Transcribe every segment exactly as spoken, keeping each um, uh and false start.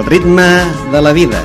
ritme de la vida.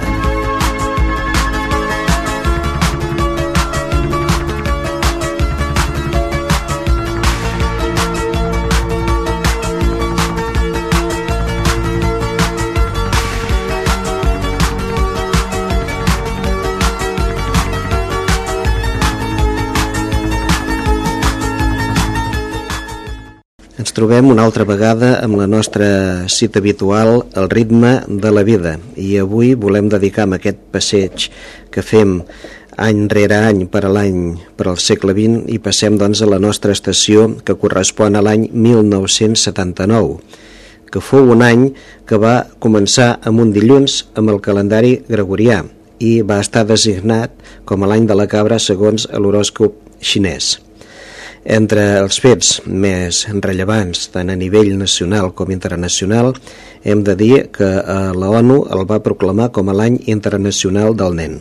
Ens trobem una altra vegada amb la nostra cita habitual, el ritme de la vida, i avui volem dedicar a aquest passeig que fem any rere any per a l'any per al segle vint i passem doncs a la nostra estació que correspon a l'any mil nou-cents setanta-nou, que fou un any que va començar amb un dilluns amb el calendari gregorià i va estar designat com a l'any de la cabra segons l'horòscop xinès. Entre els fets més rellevants, tant a nivell nacional com internacional, hem de dir que la ONU el va proclamar com a l'any internacional del nen.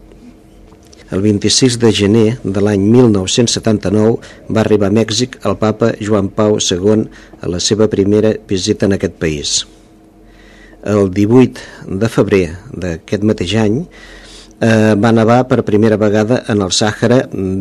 El vint-i-sis de gener de l'any mil nou-cents setanta-nou va arribar a Mèxic el papa Joan Pau segon a la seva primera visita en aquest país. El divuit de febrer d'aquest mateix any eh, va nevar per primera vegada en el Sàhara,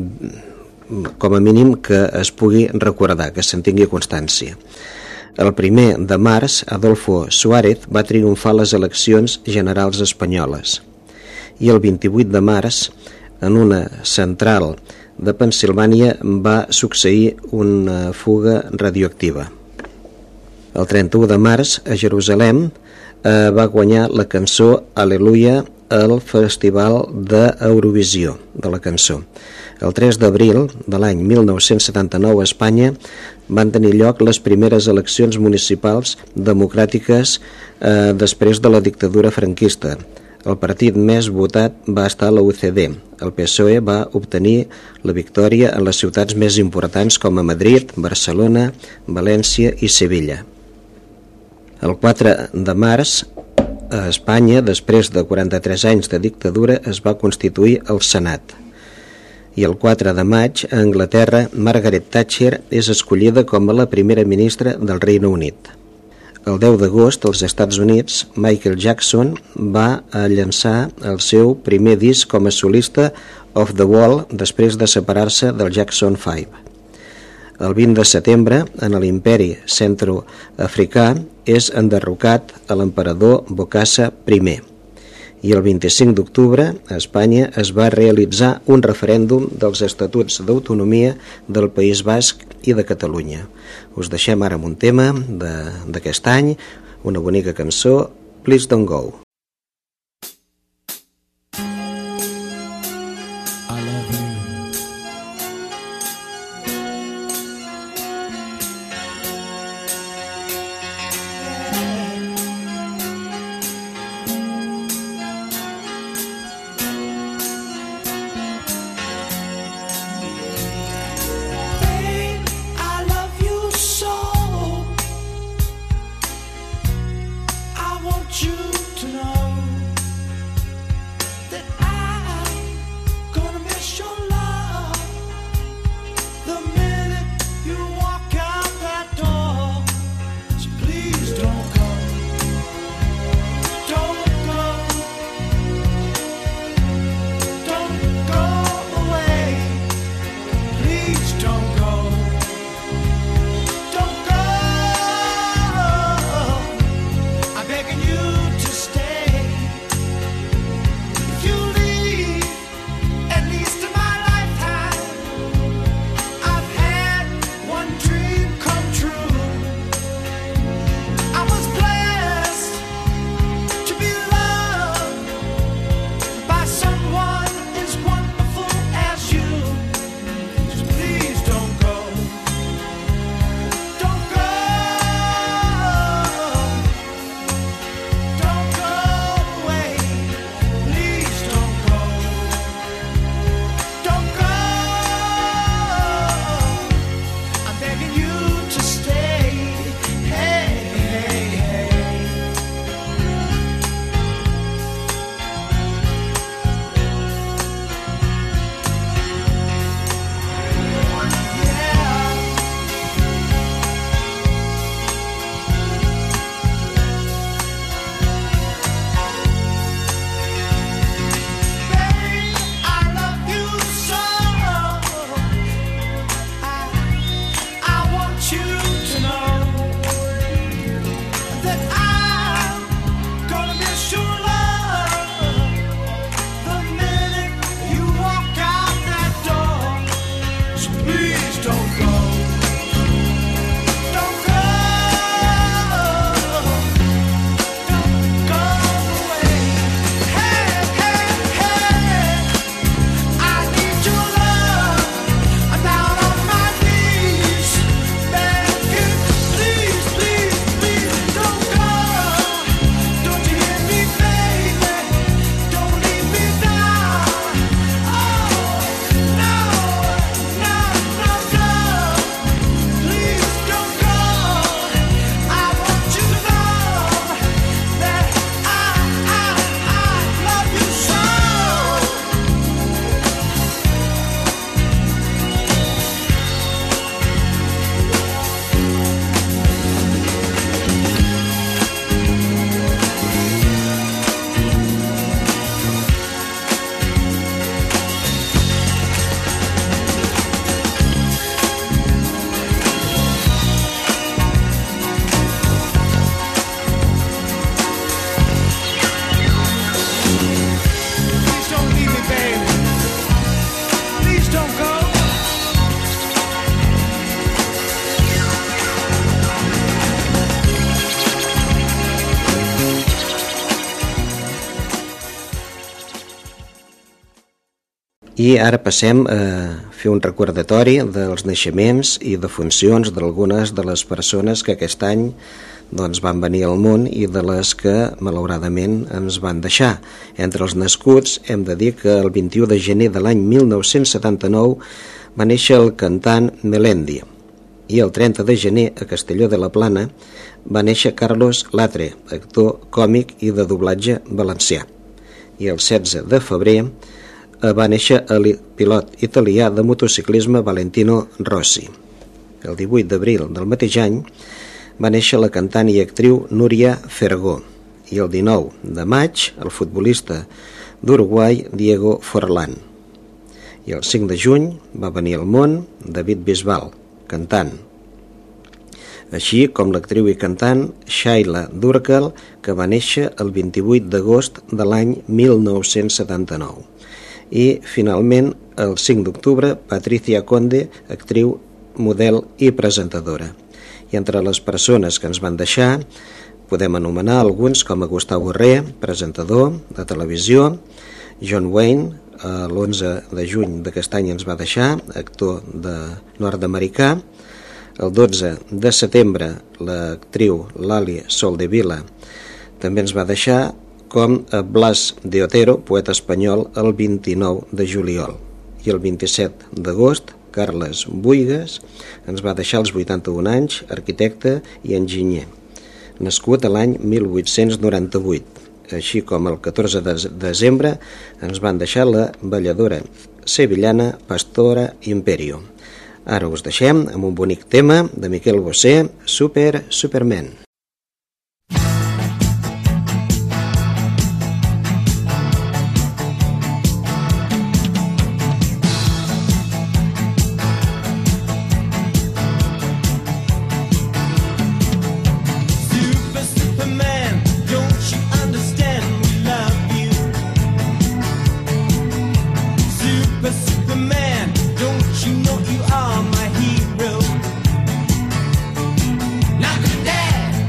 com a mínim que es pugui recordar, que se'n tingui constància. El primer de març, Adolfo Suárez va triomfar a les eleccions generals espanyoles i el vint-i-vuit de març, en una central de Pennsilvània, va succeir una fuga radioactiva. El trenta-u de març, a Jerusalem, eh, va guanyar la cançó Al·leluia al Festival d'Eurovisió de la cançó. El tres d'abril de l'any mil nou-cents setanta-nou a Espanya van tenir lloc les primeres eleccions municipals democràtiques eh, després de la dictadura franquista. El partit més votat va estar a la U C D. El P S O E va obtenir la victòria en les ciutats més importants com a Madrid, Barcelona, València i Sevilla. El quatre de març, a Espanya, després de quaranta-tres anys de dictadura, es va constituir el Senat. I el quatre de maig, a Anglaterra, Margaret Thatcher és escollida com a la primera ministra del Regne Unit. El deu d'agost, als Estats Units, Michael Jackson va llançar el seu primer disc com a solista, Off the Wall, després de separar-se del Jackson cinc. El vint de setembre, en l'imperi centroafricà, és enderrocat a l'emperador Bokassa primer. I el vint-i-cinc d'octubre, a Espanya, es va realitzar un referèndum dels Estatuts d'Autonomia del País Basc i de Catalunya. Us deixem ara amb un tema d'aquest any, una bonica cançó, Please Don't Go. You tonight. I ara passem a fer un recordatori dels naixements i defuncions d'algunes de les persones que aquest any doncs, van venir al món i de les que malauradament ens van deixar. Entre els nascuts hem de dir que el vint-i-u de gener de l'any mil nou-cents setanta-nou va néixer el cantant Melendi, i el trenta de gener a Castelló de la Plana va néixer Carlos Latre, actor còmic i de doblatge valencià, i el setze de febrer va néixer el pilot italià de motociclisme Valentino Rossi. El divuit d'abril del mateix any va néixer la cantant i actriu Núria Fergó, i el dinou de maig el futbolista d'Uruguai Diego Forlán. I el cinc de juny va venir al món David Bisbal, cantant, així com l'actriu i cantant Shaila Durkal, que va néixer el vint-i-vuit d'agost de l'any mil nou-cents setanta-nou. I finalment el cinc d'octubre Patricia Conde, actriu, model i presentadora. I entre les persones que ens van deixar podem anomenar alguns com a Gustavo Herré, presentador de televisió, John Wayne, l'onze de juny d'aquest any ens va deixar, actor de nord-americà. El dotze de setembre l'actriu Lali Soldevila també ens va deixar, com a Blas de Otero, poeta espanyol, el vint-i-nou de juliol. I el vint-i-set d'agost, Carles Buigas ens va deixar als vuitanta-un anys, arquitecte i enginyer, nascut a l'any mil vuit-cents noranta-vuit. Així com el catorze de desembre ens van deixar la balladora sevillana Pastora Imperio. Ara us deixem amb un bonic tema de Miquel Bosé, Super Superman. Dad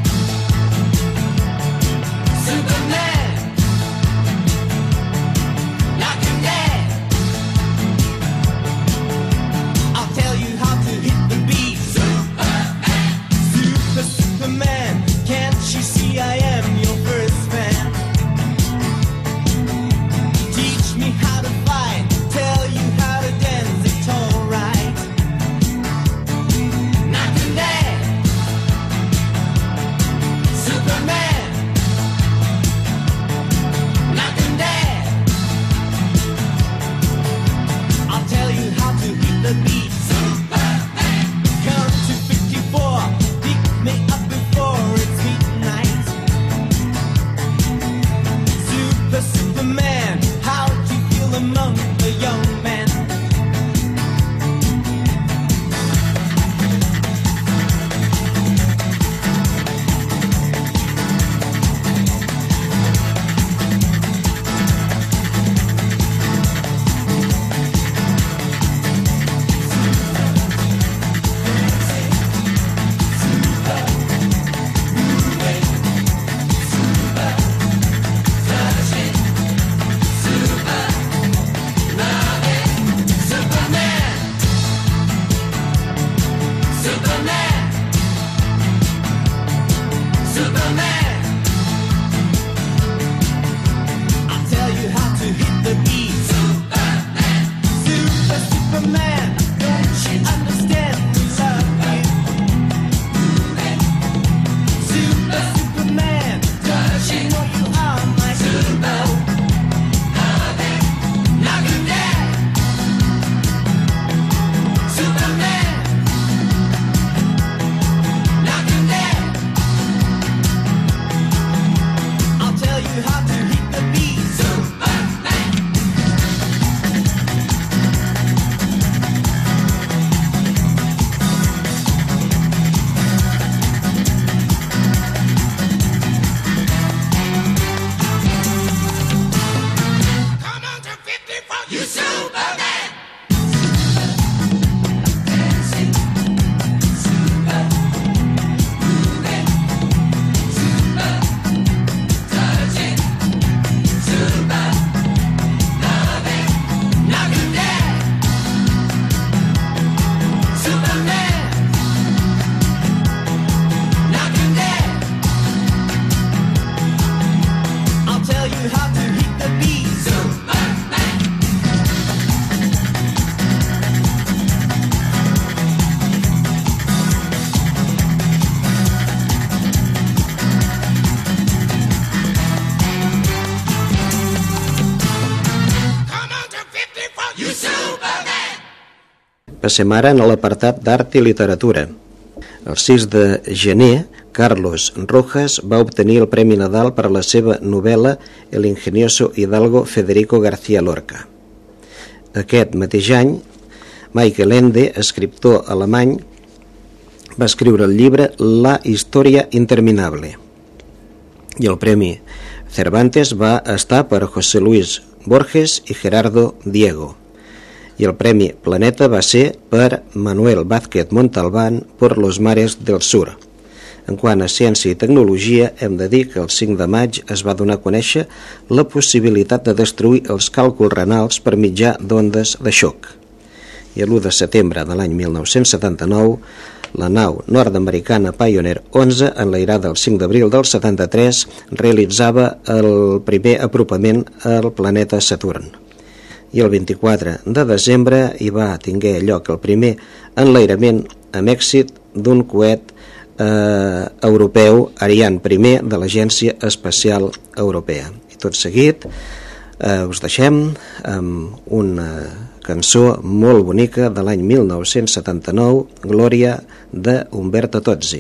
Passem ara en l'apartat d'Art i Literatura. El sis de gener, Carlos Rojas va obtenir el Premi Nadal per a la seva novel·la El ingenioso hidalgo Federico García Lorca. Aquest mateix any, Michael Ende, escriptor alemany, va escriure el llibre La Historia Interminable. I el Premi Cervantes va estar per José Luis Borges i Gerardo Diego. I el Premi Planeta va ser per Manuel Vázquez Montalbán por Los Mares del Sur. En quant a ciència i tecnologia, hem de dir que el cinc de maig es va donar a conèixer la possibilitat de destruir els càlculs renals per mitjà d'ondes de xoc. I l'u de setembre de l'any mil nou-cents setanta-nou, la nau nord-americana Pioneer onze, enlairada el cinc d'abril del setanta-tres, realitzava el primer apropament al planeta Saturn. I el vint-i-quatre de desembre hi va tinguer lloc el primer enlairament amb èxit d'un coet eh, europeu, Ariane primer, de l'Agència Espacial Europea. I tot seguit eh, us deixem amb una cançó molt bonica de l'any mil nou-cents setanta-nou, Glòria, de Umberto Tozzi.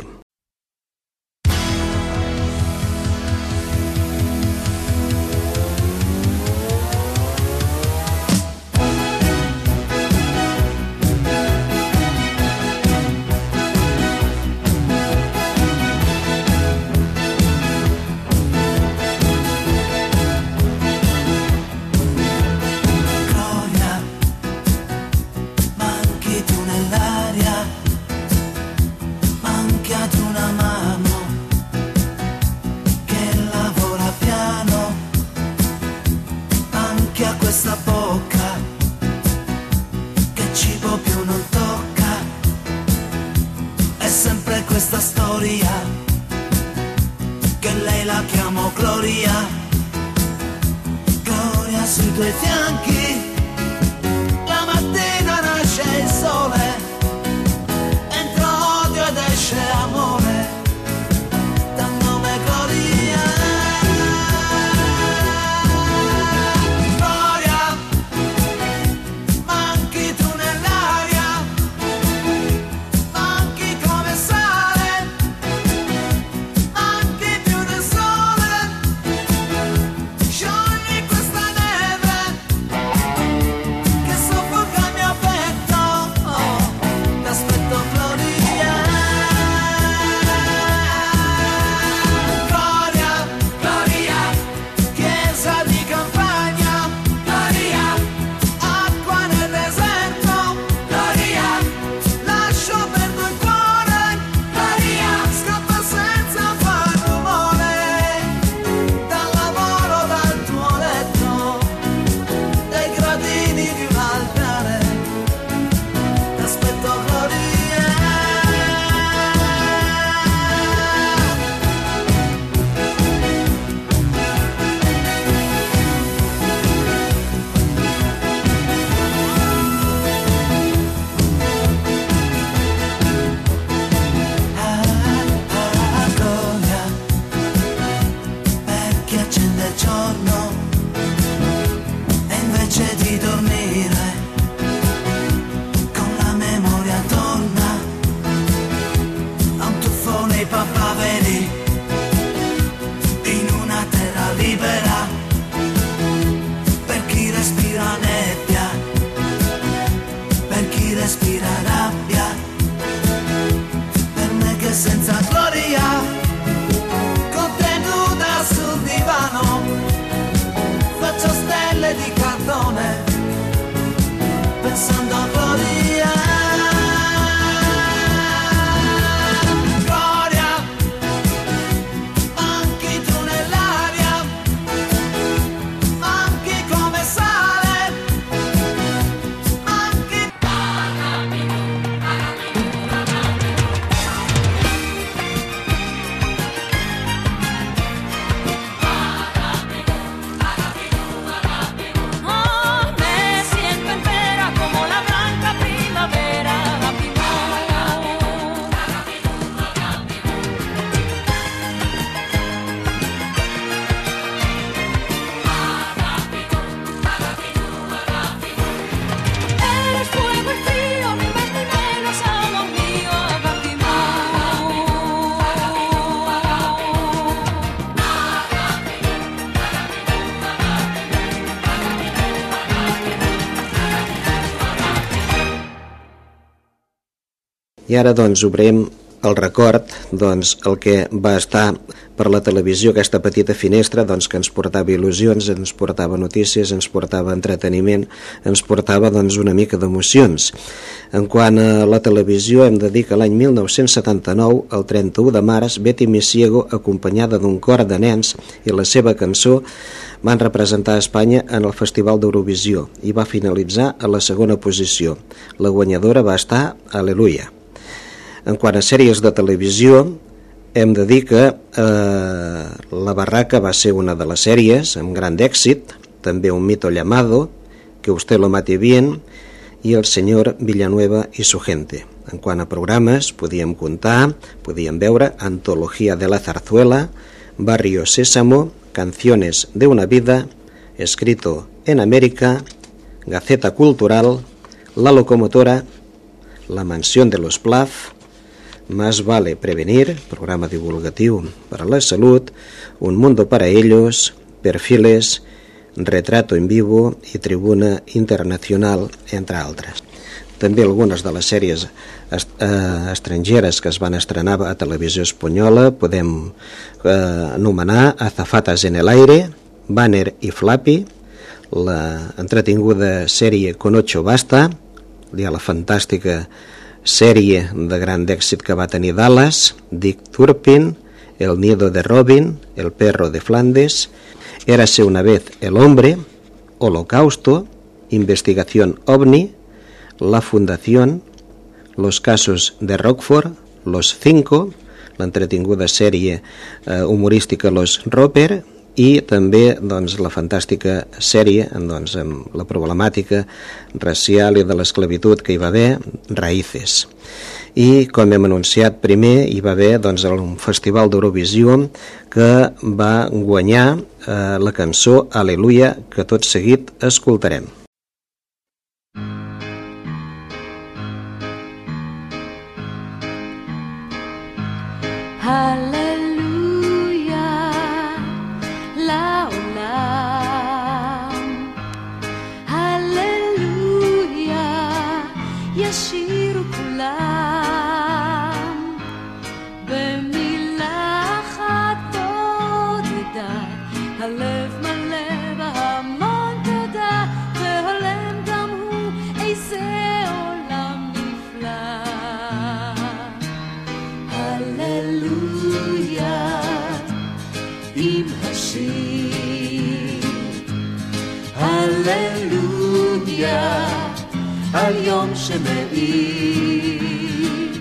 Questa storia che lei la chiamo Gloria, Gloria sui tuoi fianchi, la mattina nasce il sole, entra odio ed esce amore, dal nome Gloria. Gloria, manchi tu nell'aria, manchi come sale, manchi più del sole, sciogli questa neve che soffoca il mio petto. I ara doncs obrem el record, doncs, el que va estar per la televisió, aquesta petita finestra, doncs, que ens portava il·lusions, ens portava notícies, ens portava entreteniment, ens portava doncs, una mica d'emocions. En quant a la televisió, hem de dir que l'any mil nou-cents setanta-nou, el trenta-u de març, Betty Misiego, acompanyada d'un cor de nens i la seva cançó, van representar Espanya en el Festival d'Eurovisió i va finalitzar a la segona posició. La guanyadora va estar Aleluia. En quant a sèries de televisió, hem de dir que eh, La Barraca va ser una de les sèries amb gran èxit, també Un mito llamado, Que usted lo mate bien, i El señor Villanueva y su gente. En quant a programes, podíem comptar, podíem veure Antología de la Zarzuela, Barrio Sésamo, Canciones de una vida, Escrito en América, Gaceta Cultural, La Locomotora, La Mansión de los Plaz, Más vale prevenir, programa divulgatiu per a la salut, Un mundo para ellos, Perfiles, Retrato en vivo i Tribuna Internacional, entre altres. També algunes de les sèries est eh, estrangeres que es van estrenar a televisió espanyola podem eh, anomenar Azafatas en el aire, Banner i Flappy, la entretinguda sèrie Con ocho basta, la fantàstica sèrie de gran èxit que va tenir Dallas, Dick Turpin, El nido de Robin, El perro de Flandes, Érase una vez el hombre, Holocausto, Investigación OVNI, La Fundación, Los casos de Rockford, Los cinco, l'entretinguda sèrie eh, humorística Los Roper, i també doncs, la fantàstica sèrie doncs, amb la problemàtica racial i de l'esclavitud que hi va haver, Raíces. I com hem anunciat primer, hi va haver doncs, un festival d'Eurovisió que va guanyar eh, la cançó Aleluia, que tot seguit escoltarem. ישירו כולם במילה אחת תודה, הלב מלא בהמון תודה, והולם גם הוא איזה עולם נפלא. הללויה עם השיר, הללויה על יום שמאיר,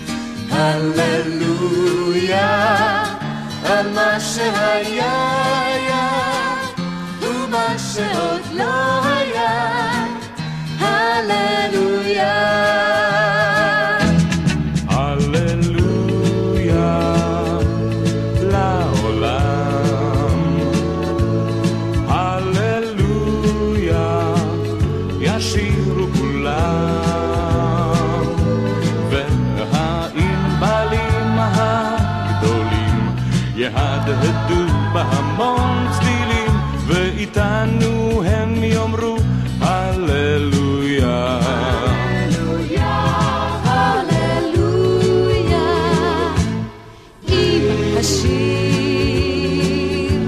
הללויה על מה שהיה היה ומה שעוד לא היה, הללויה. הללויה לעולם, הללויה ישירו והענבלים הגדולים יהדהדו בהמון צלילים, ואיתנו הם יאמרו הללויה. הללויה עם השיר,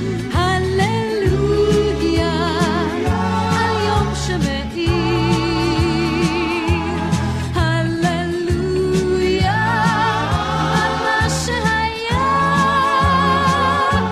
הללויה על יום שמאיר, הללויה על מה שהיה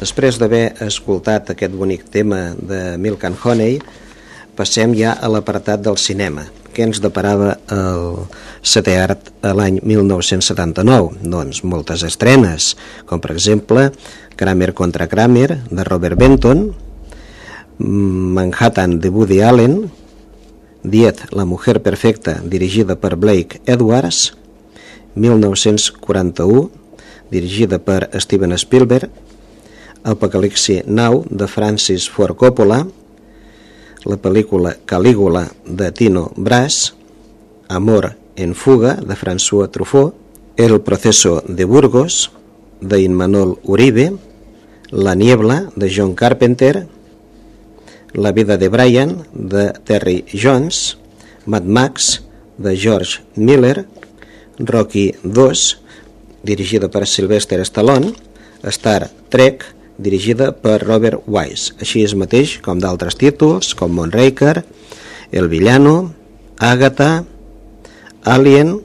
Després d'haver escoltat aquest bonic tema de Milk and Honey, passem ja a l'apartat del cinema. Què ens deparava el setè art a l'any mil nou-cents setanta-nou? Doncs moltes estrenes, com per exemple Kramer contra Kramer, de Robert Benton, Manhattan, de Woody Allen, Diet, la mujer perfecta, dirigida per Blake Edwards, mil nou-cents quaranta-u, dirigida per Steven Spielberg, Apocalipsi Now, de Francis Ford Coppola, la pel·lícula Calígula, de Tino Brass, Amor en fuga, de François Truffaut, El proceso de Burgos, de Imanol Uribe, La niebla, de John Carpenter, La vida de Brian, de Terry Jones, Mad Max, de George Miller, Rocky dos, dirigida per Sylvester Stallone, Star Trek, dirigida per Robert Wise, així és mateix com d'altres títols, com Moonraker, El villano, Ágata, Alien,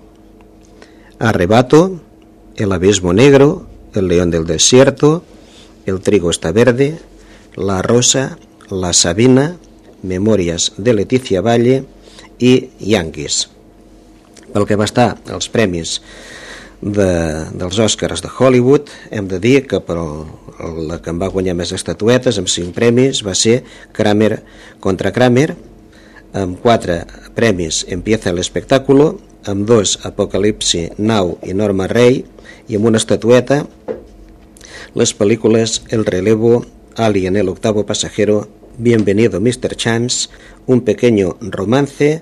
Arrebato, El abismo negro, El león del desierto, El trigo está verde, La rosa, La Sabina, Memòries de Leticia Valle i Yankees. Pel que va estar als premis de, dels Oscars de Hollywood, hem de dir que per el, la que em va guanyar més estatuetes, amb cinc premis, va ser Kramer contra Kramer, amb quatre premis Empieza el espectáculo, amb dos Apocalipsi Now i Norma Ray, i amb una estatueta les pel·lícules El relevo, Alien, el octavo pasajero, Bienvenido mister Chance, Un pequeño romance.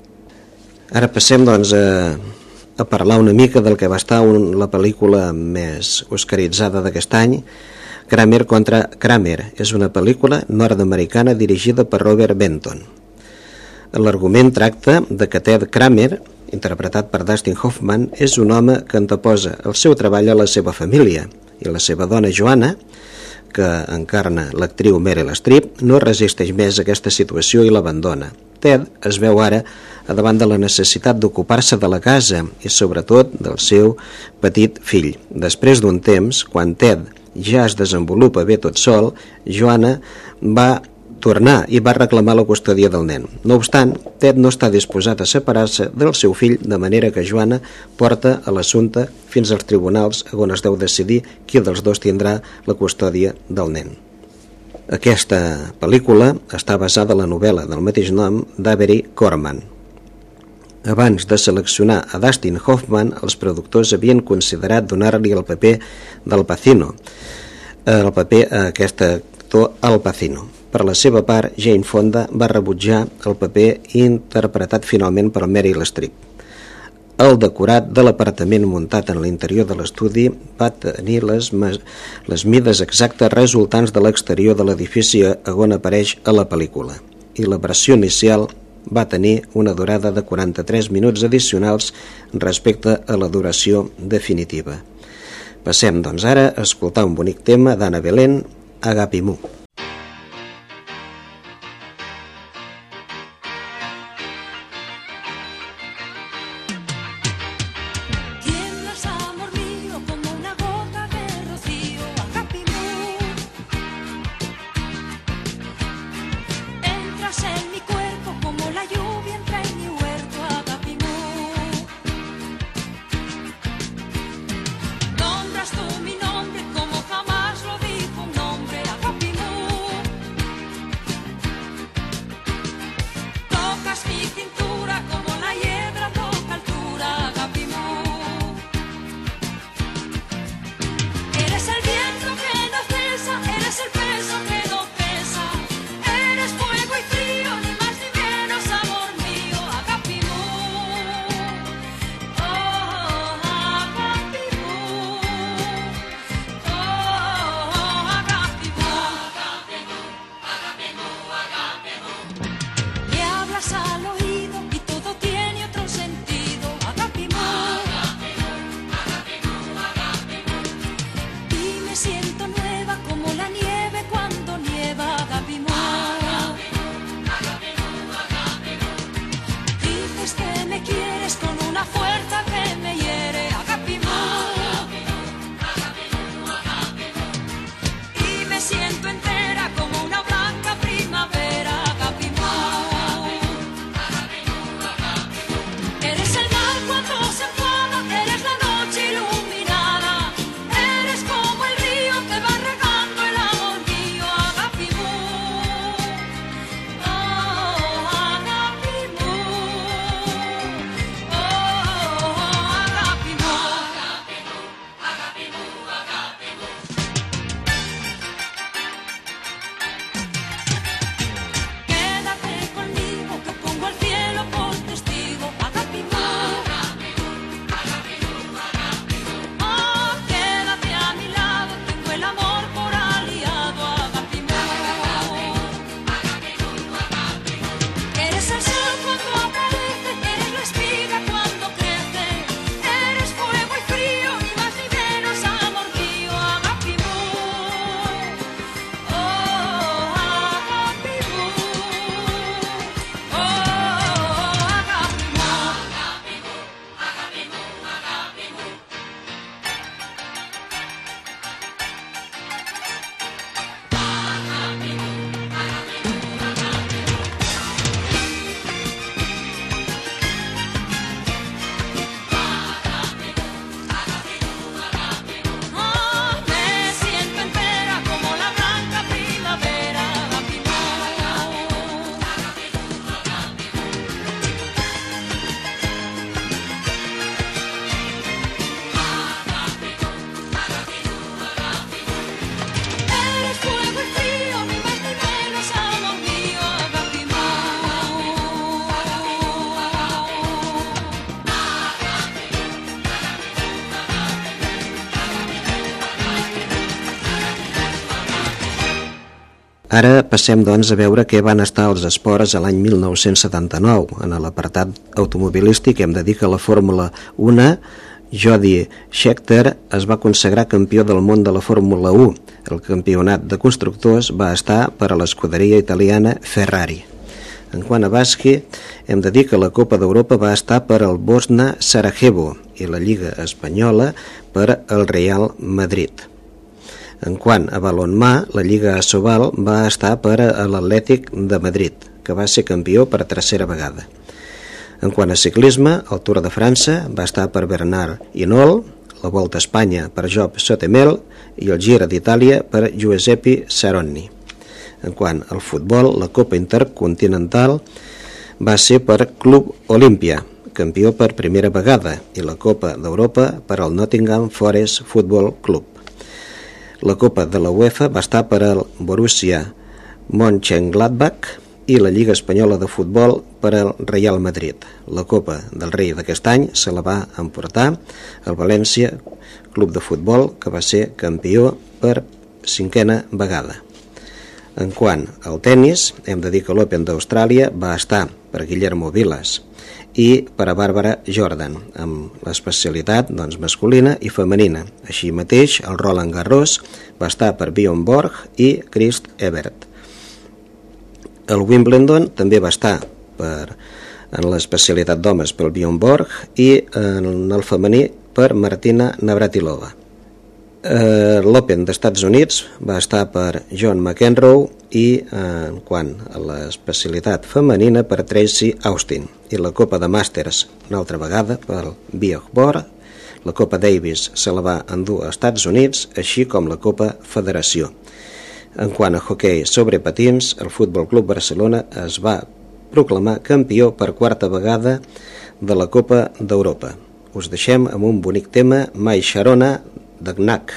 Ara passem doncs a, a parlar una mica del que va estar un, la pel·lícula més oscaritzada d'aquest any, Kramer contra Kramer. És una pel·lícula nord-americana dirigida per Robert Benton. L'argument tracta de que Ted Kramer, interpretat per Dustin Hoffman, és un home que anteposa el seu treball a la seva família, i la seva dona Joanna, que encarna l'actriu Meryl Streep, no resisteix més a aquesta situació i l'abandona. Ted es veu ara a davant de la necessitat d'ocupar-se de la casa i sobretot del seu petit fill. Després d'un temps, quan Ted ja es desenvolupa bé tot sol, Joanna va tornar i va reclamar la custòdia del nen. No obstant, Ted no està disposat a separar-se del seu fill, de manera que Joanna porta a l'assumpte fins als tribunals on es deu decidir qui dels dos tindrà la custòdia del nen. Aquesta pel·lícula està basada en la novel·la del mateix nom d'Avery Corman. Abans de seleccionar a Dustin Hoffman, els productors havien considerat donar-li el paper d'Al Pacino, el paper a aquest actor Al Pacino. Per la seva part, Jane Fonda va rebutjar el paper interpretat finalment per Meryl Streep. El decorat de l'apartament muntat en l'interior de l'estudi va tenir les, les mides exactes resultants de l'exterior de l'edifici on apareix a la pel·lícula, i la versió inicial va tenir una durada de quaranta-tres minuts addicionals respecte a la duració definitiva. Passem, doncs, ara a escoltar un bonic tema d'Anna Belén, Agapimu. Nombras tú mi nombre como jamás lo dijo un hombre, Agapimu. Ara passem doncs a veure què van estar els esports a l'any mil nou-cents setanta-nou. En l'apartat automobilístic hem de dir que la Fórmula un, Jody Scheckter es va consagrar campió del món de la Fórmula un. El campionat de constructors va estar per a l'escuderia italiana Ferrari. En quant a bàsquet, hem de dir que la Copa d'Europa va estar per al Bosna Sarajevo i la Lliga Espanyola per al Real Madrid. En quant a balonmà, la Lliga Asobal va estar per a l'Atlètic de Madrid, que va ser campió per tercera vegada. En quant a ciclisme, el Tour de França va estar per Bernard Hinault, la Volta a Espanya per Job Sotemel i el Giro d'Itàlia per Giuseppe Saronni. En quant al futbol, la Copa Intercontinental va ser per Club Olimpia, campió per primera vegada, i la Copa d'Europa per al Nottingham Forest Football Club. La Copa de la UEFA va estar per al Borussia Mönchengladbach i la Lliga Espanyola de Futbol per al Real Madrid. La Copa del Rei d'aquest any se la va emportar el València Club de Futbol, que va ser campió per cinquena vegada. En quant al tennis, hem de dir que l'Open d'Austràlia va estar per Guillermo Vilas i per a Bàrbara Jordan, amb l'especialitat doncs, masculina i femenina. Així mateix, el Roland Garros va estar per Bjorn Borg i Chris Evert. El Wimbledon també va estar per, en l'especialitat d'homes pel Bjorn Borg i en el femení per Martina Navratilova. Eh, L'Open d'Estats Units va estar per John McEnroe i eh, en quant a l'especialitat femenina per Tracy Austin, i la Copa de Màsters una altra vegada per Bjorn Borg. La Copa Davis se la va endur als Estats Units, així com la Copa Federació. En quant a hoquei sobre patins, el Futbol Club Barcelona es va proclamar campió per quarta vegada de la Copa d'Europa. Us deixem amb un bonic tema, Mai Sharona, de Knack.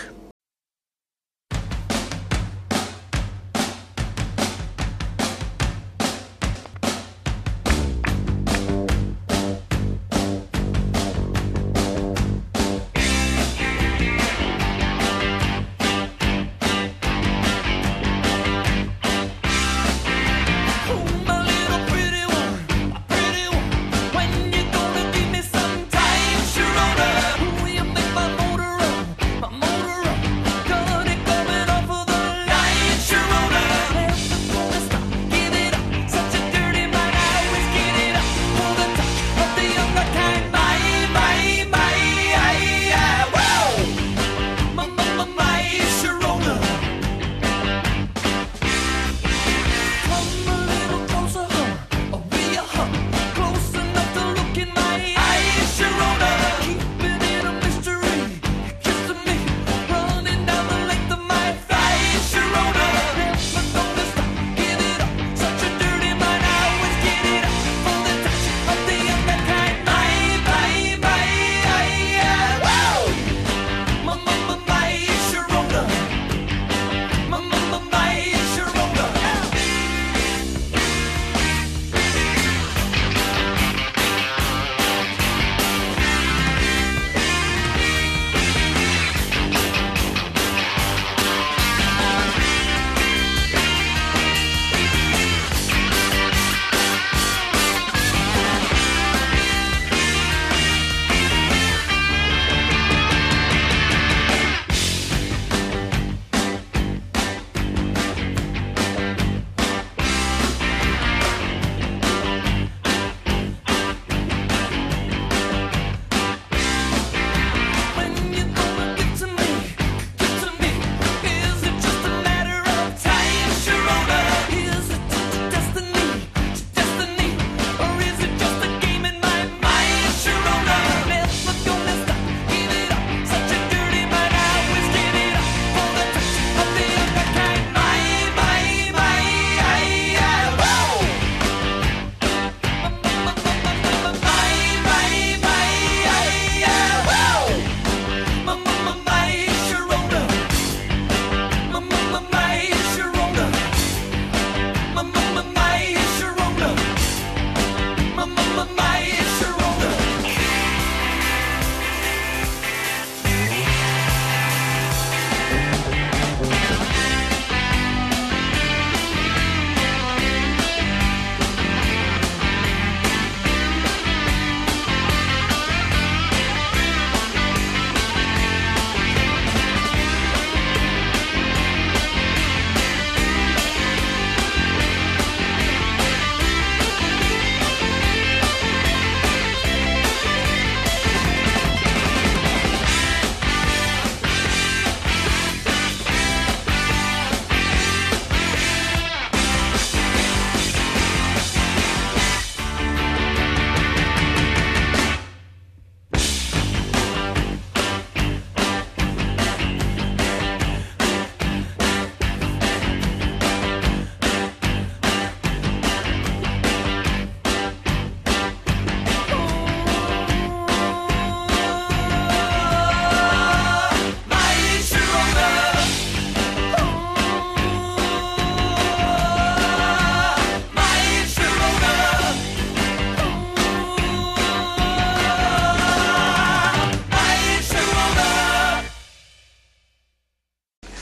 Motor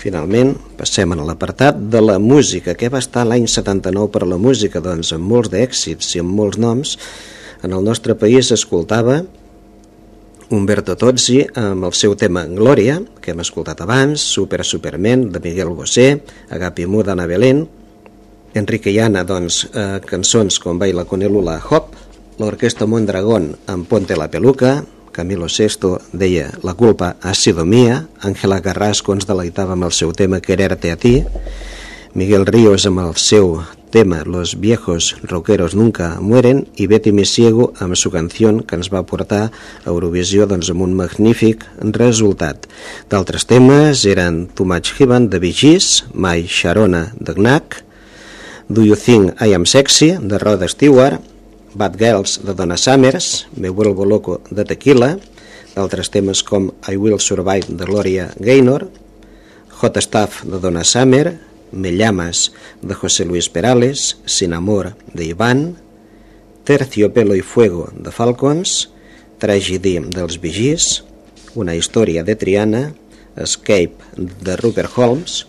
Finalment, passem a l'apartat de la música. Què va estar l'any setanta-nou per la música? Doncs amb molts d'èxits i amb molts noms. En el nostre país s'escoltava Umberto Tozzi amb el seu tema Glòria, que hem escoltat abans, Super Superman, de Miguel Bosé, Agapi Mu d'Anna Belén, Enrique i Anna, doncs, eh, cançons com Baila con el hula hop, l'Orquestra Mondragón amb Ponte la peluca, Camilo Sesto deia La culpa ha sido mía, Ángela Carrasco ens deleitava amb el seu tema Quererte a ti, Miguel Ríos amb el seu tema Los viejos rockeros nunca mueren i Betty Misiego amb su canción que ens va portar a Eurovisió doncs, amb un magnífic resultat. D'altres temes eren Too Much Heaven de Bee Gees, My Sharona de Knack, Do You Think I Am Sexy de Rod Stewart, Bad Girls de Donna Summers, Me Vuelvo Loco de Tequila, d'altres temes com I Will Survive de Gloria Gaynor, Hot Stuff de Donna Summer, Me Llamas de José Luis Perales, Sin Amor de Iván, Terciopelo y Fuego de Falcons, Tragedy dels Bee Gees, Una història de Triana, Escape de Rupert Holmes,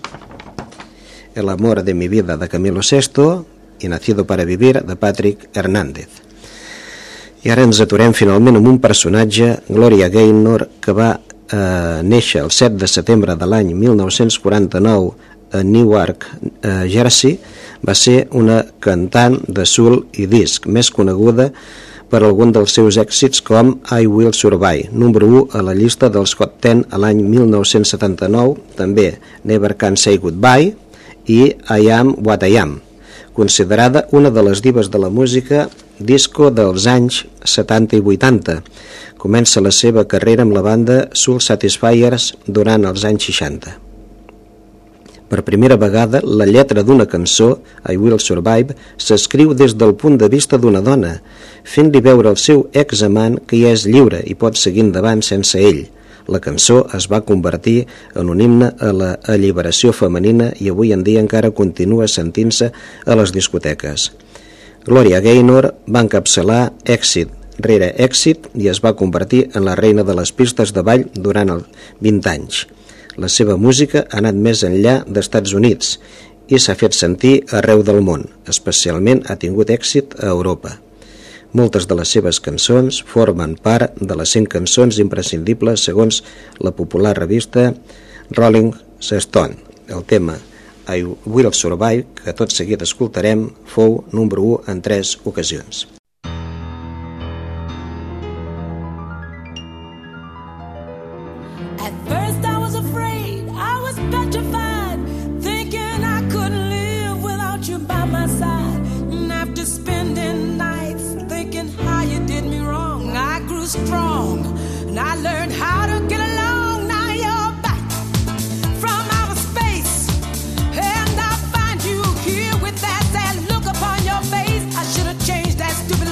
El amor de mi vida de Camilo Sesto i Nacido para vivir de Patrick Hernández. I ara ens aturem finalment amb un personatge, Gloria Gaynor, que va eh, néixer el set de setembre de l'any mil nou-cents quaranta-nou a Newark, eh, Jersey. Va ser una cantant de soul i disc, més coneguda per algun dels seus èxits com I Will Survive, número u a la llista dels Hot Ten a l'any mil nou-cents setanta-nou, també Never Can Say Goodbye i I Am What I Am, considerada una de les divas de la música disco dels anys setanta i vuitanta. Comença la seva carrera amb la banda Soul Satisfiers durant els anys seixanta. Per primera vegada, la lletra d'una cançó, I Will Survive, s'escriu des del punt de vista d'una dona, fent-li veure al seu examant que ja és lliure i pot seguir endavant sense ell. La cançó es va convertir en un himne a la alliberació femenina i avui en dia encara continua sentint-se a les discoteques. Gloria Gaynor va encapçalar èxit rere èxit i es va convertir en la reina de les pistes de ball durant els vint anys. La seva música ha anat més enllà d'Estats Units i s'ha fet sentir arreu del món, especialment ha tingut èxit a Europa. Moltes de les seves cançons formen part de les cent cançons imprescindibles segons la popular revista Rolling Stone. El tema I Will Survive, que tot seguit escoltarem, fou número u en tres ocasions. At first I was afraid, I was petrified, thinking I couldn't live without you by my side. And after spending nights thinking how you did me wrong, I grew strong and I learned how to get along. Now you're back from outer space and I find you here with that sad look upon your face. I should have changed that stupid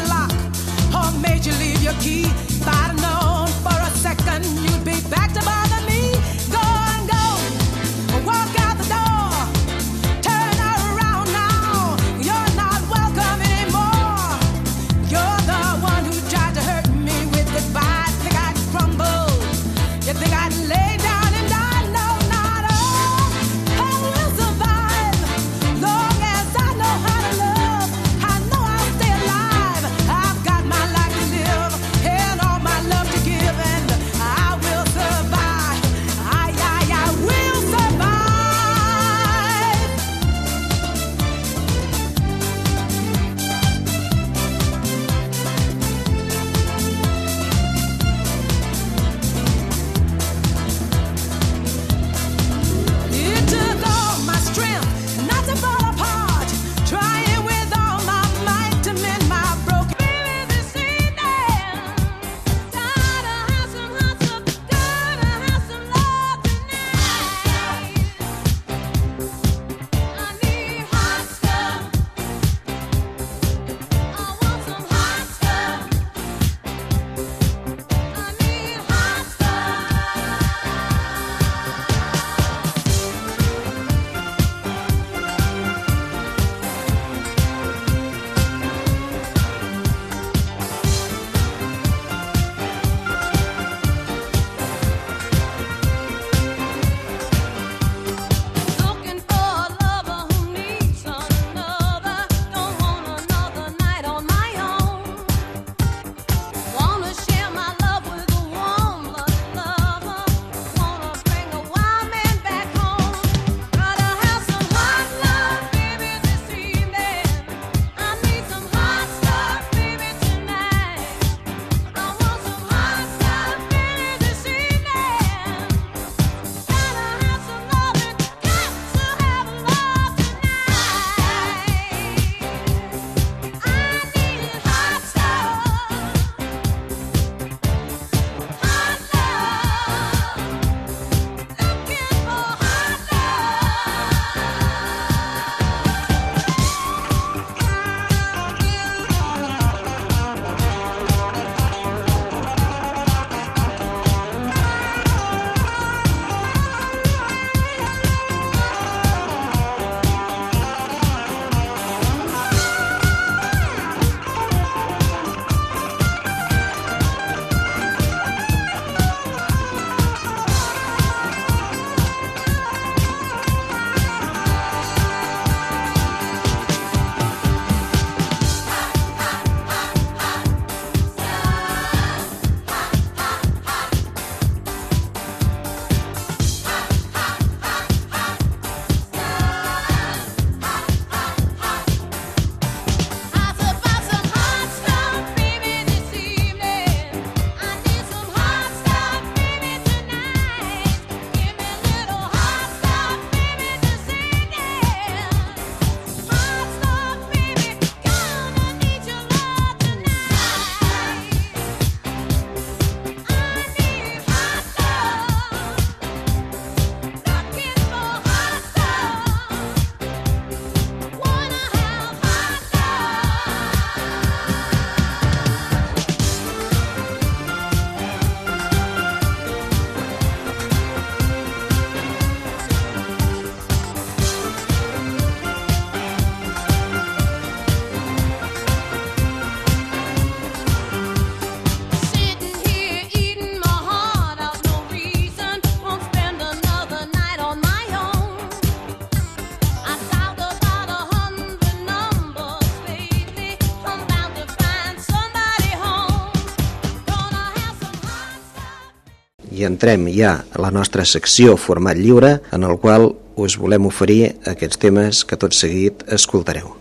i entrem ja a la nostra secció Format Lliure, en el qual us volem oferir aquests temes que tot seguit escoltareu.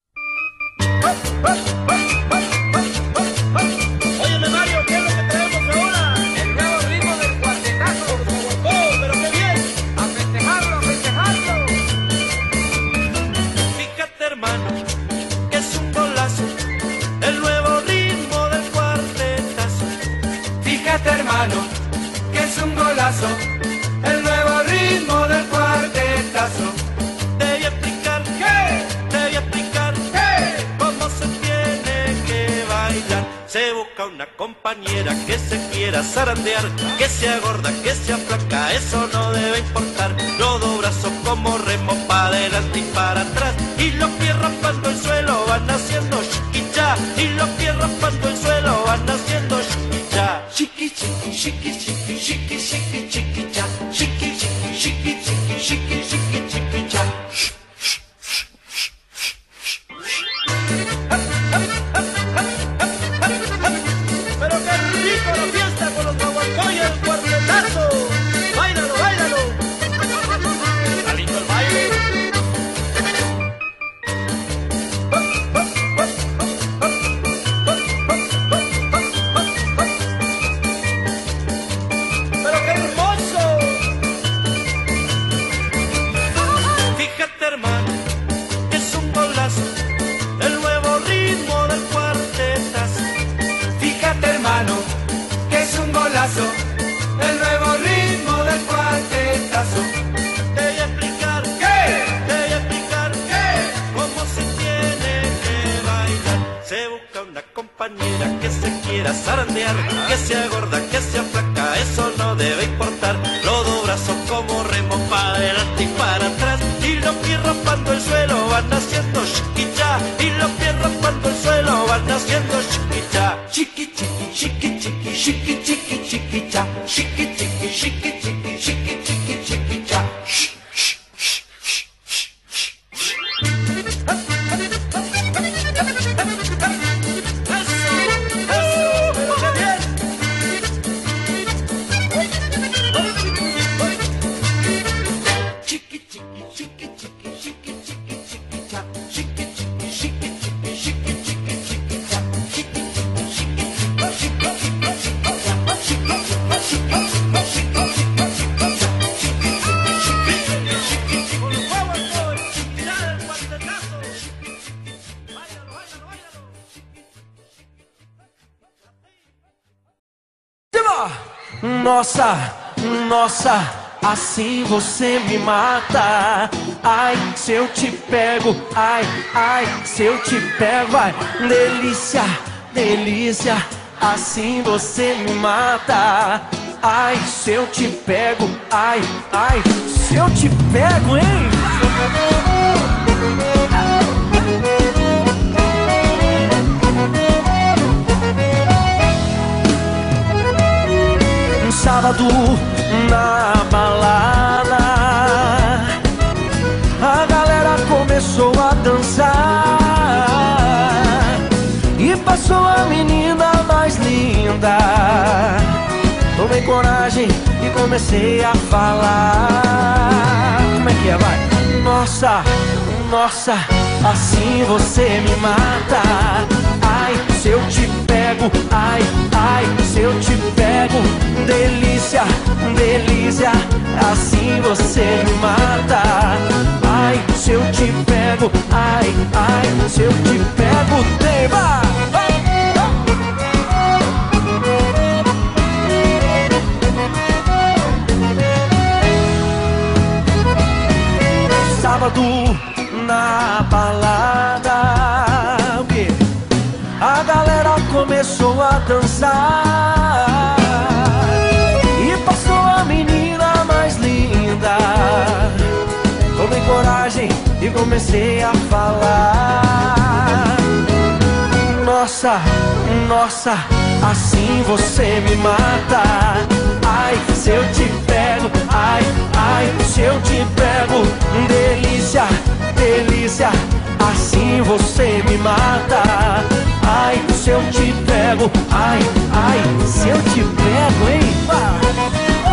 Óyeme Mario, ¿qué es lo que tenemos ahora? El nuevo ritmo del cuartetazo. ¡Oh, pero qué bien! ¡A festejarlo, a festejarlo! Fíjate hermano, que es un golazo, el nuevo ritmo del cuartetazo. Fíjate hermano, que es un golazo, el nuevo ritmo del cuartetazo. Te voy a explicar, ¿Qué? te voy a explicar ¿Qué? cómo se tiene que bailar. Se busca una compañera que se quiera zarandear, que sea gorda, que sea flaca, eso no debe importar. Los dos brazos como remo para adelante y para atrás, y los pies raspando el suelo van haciendo chiquicha, y los pies raspando el suelo van haciendo chiquicha. Chiqui chiqui chiqui chiqui chiqui chiqui chiquicha, chiqui chiqui chiqui chiqui chiqui chiqui chiquicha. Pero qué rico la fiesta con los guaguancó y el cuartetazo. Báilalo, báilalo. Está lindo el baile. Pero qué hermoso. Fíjate hermano, que es un golazo, el nuevo ritmo del cuartetazo. Fíjate hermano, que es un golazo, el nuevo ritmo del cuartetazo. Te voy a explicar, ¿Qué? te voy a explicar ¿Qué? cómo se tiene que bailar. Se busca una compañera que se quiera zarandear, que sea gorda, que sea flaca, eso no debe importar. Los dos brazos como remo para adelante y para atrás, y los pies raspando el suelo van haciendo chiquicha, y los pies raspando el suelo van haciendo chiquicha. Chiqui chiqui chiqui chiqui chiqui chiqui chiquicha, chiqui chiqui chiqui chiqui chiqui chiqui chiquicha. Nossa, nossa, assim você me mata. Ai, se eu te pego, ai, ai, se eu te pego, ai, delícia, delícia, assim você me mata. Ai, se eu te pego, ai, ai, se eu te pego, hein? Sábado na balada, a galera começou a dançar e passou a menina mais linda. Tomei coragem e comecei a falar. Como é que é, vai? Nossa, nossa, assim você me mata. Ai, se eu te pego, ai, ai, se eu te pego, delícia, delícia, assim você me mata. Ai, se eu te pego, ai, ai, se eu te pego, tema. Sábado na balada, o quê? A galera começou a dançar e passou a menina mais linda. Tomei coragem e comecei a falar. Nossa, nossa, assim você me mata. Ai, se eu te pego, ai, ai, se eu te pego, delícia, delícia, assim você me mata. Ai, se eu te pego, ai, ai, se eu te pego, hein?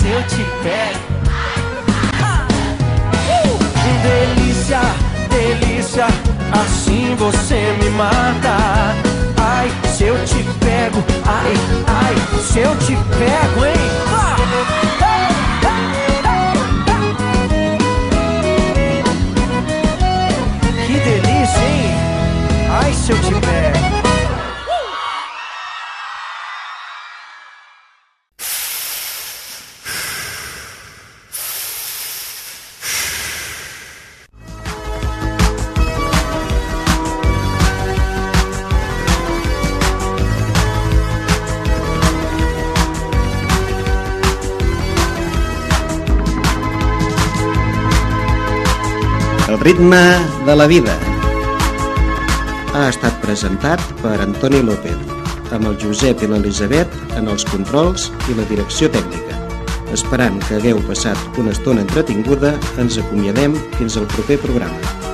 se eu te pego. Uh! Delícia, delícia, assim você me mata. Ai, se eu te pego, ai, ai, se eu te pego, hein? Ah! Que delícia, hein? Ai, se eu te pego. El ritme de la vida ha estat presentat per Antoni López, amb el Josep i l'Elisabet en els controls i la direcció tècnica. Esperant que hagueu passat una estona entretinguda, ens acomiadem fins al proper programa.